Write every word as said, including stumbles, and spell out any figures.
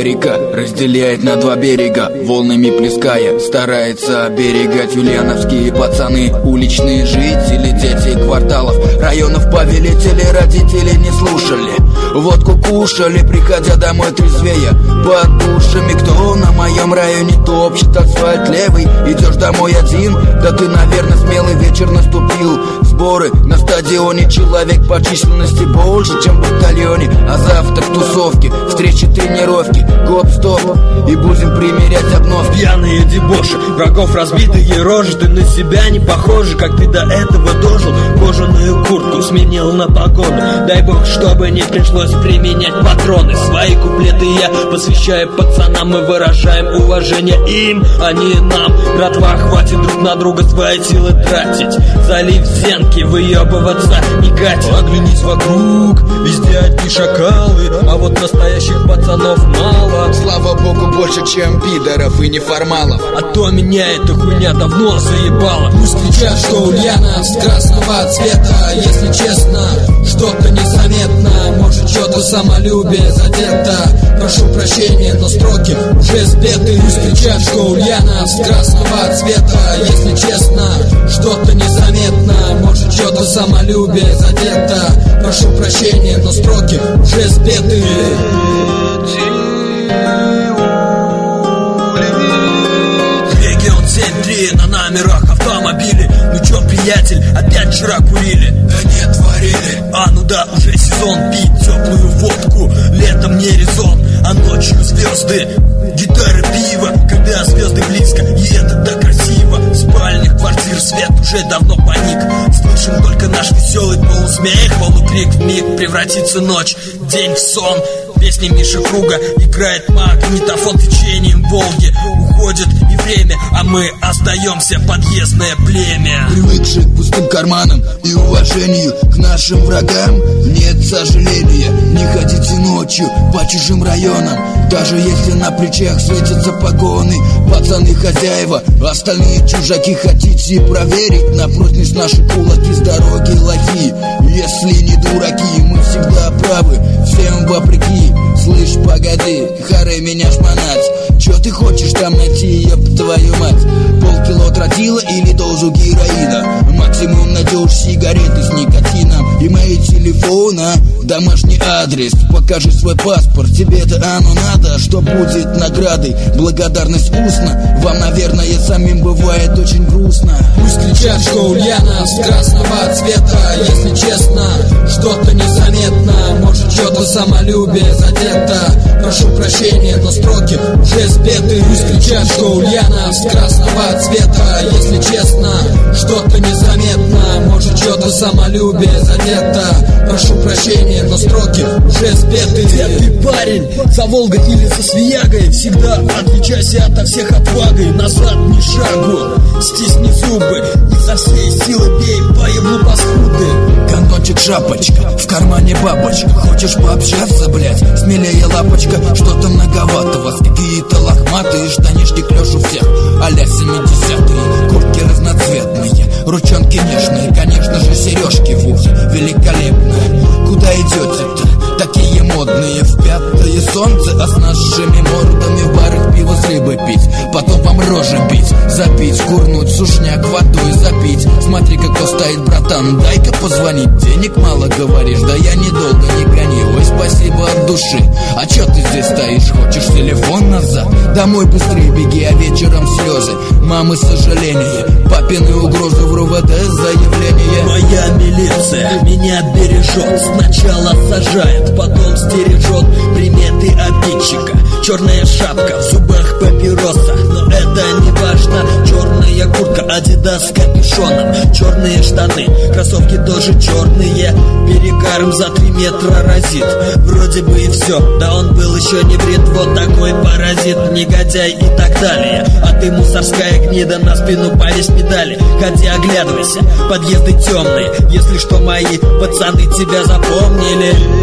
река разделяет на два берега, волнами плеская, старается оберегать ульяновские пацаны. Уличные жители, дети кварталов, районов повелители, родители не слушали. Водку кушали, приходя домой трезвея, под душами. Кто на моем районе топчет асфальт левый? Идешь домой один, да ты, наверное, смелый, вечер наступил. Сборы на стадионе, человек по численности больше, чем в батальоне. А завтра тусовки, встречи, тренировки, гоп-стоп, и будем примерять обновки. Пьяные дебоши, врагов разбитые рожи, ты на себя не похожи, как ты до этого дожил. Кожаную куртку сменил на погону, дай бог, чтобы не пришлось применять патроны. Свои куплеты я посвящаю пацанам, мы выражаем уважение им, а не нам. Братва, хватит друг на друга свои силы тратить, залив зенки, выебываться не катит. Оглянись вокруг, везде одни шакалы, а вот настоящих пацанов мало. Слава богу, больше, чем пидоров и неформалов. А то меня эта хуйня давно заебала. Пусть кричат, что Ульяновск красного цвета. Если честно, что-то незаметно, может, что-то самолюбие задето. Прошу прощения, но строки уже спеты. Пусть кричат, что Ульяновск красного цвета. Если честно, что-то незаметно, может, что-то самолюбие задето. Прошу прощения, но строки уже спеты. Регион семь три на номерах автомобилей. Ну чё, приятель, опять вчера курили? Да нет, творили. А ну да, уже сезон пить теплую водку. Летом не резон, а ночью звезды. Гитары, пиво, когда звезды близко, и это так красиво. В спальнях квартир свет уже давно паник. Слышим только наш веселый полусмех, полукрик, вмиг превратится ночь, день в сон. Песни Миши Круга играет магнитофон течением Волги. Уходит и время, а мы остаемся подъездное племя. Привыкшие к пустым карманам и уважению к нашим врагам, нет сожаления. Не ходите ночью по чужим районам, даже если на плечах светятся погоны. Пацаны хозяева, остальные чужаки. Хотите проверить на прочность наши кулаки с дороги лохи? Если не дураки, мы всегда правы, всем вопреки. Слышь, погоди, харе меня шмонать. Чё ты хочешь там найти, ёб твою мать? Полкило тротила или дозу героина? Максимум найдешь сигареты с никотином. Имей телефона, домашний адрес, покажи свой паспорт. Тебе-то оно надо, что будет наградой? Благодарность устно, вам, наверное, самим бывает очень грустно. Пусть кричат, что Ульяновск красного цвета. Если честно, что-то незаметно, может, что-то самолюбие задето. Прошу прощения, но строки уже спеты. Пусть кричат, что Ульяновск красного цвета. Если честно, что-то незаметно, может, что-то самолюбие задето. Прошу прощения, но строки уже спеты. Где ты, парень, за Волгой или за Свиягой? Всегда отличайся ото всех отвагой. Назад ни шагу, стисни зубы и со всей силы бей по еблу паскуды. Контончик, шапочка, в кармане бабочка. Хочешь пообщаться, блять, смелее лапочка. Что-то многовато вас, какие-то лохматые штанишки клёш у всех, а-ля семидесятые. Куртки разноцветные, ручонки нежные, конечно же сережки в ухе великолепные. Куда идете-то? Такие модные, в пятое солнце, а с нашими мордами в барах пиво с рыбой пить, потом вам рожи бить, запить, курнуть, сушняк водой запить. Смотри, как кто стоит, братан, дай-ка позвонить. Денег мало, говоришь, да я недолго, не гони. Ой, спасибо от души. А чё ты здесь стоишь, хочешь телефон назад? Домой быстрее беги, а вечером слезы мамы сожаления, папины угрозы в РУВД заявление. Моя милиция меня бережет, сначала сажает, потом стережет. Приметы обидчика, черная шапка, в зубах папироса, но это не важно. Черная куртка, Адидас с капюшоном, черные штаны, кроссовки тоже черные. Перегаром за три метра разит, вроде бы и все, да он был еще не брит. Вот такой паразит, негодяй и так далее. А ты, мусорская гнида, на спину повесь медали. Ходи, оглядывайся, подъезды темные, если что, мои пацаны тебя запомнили.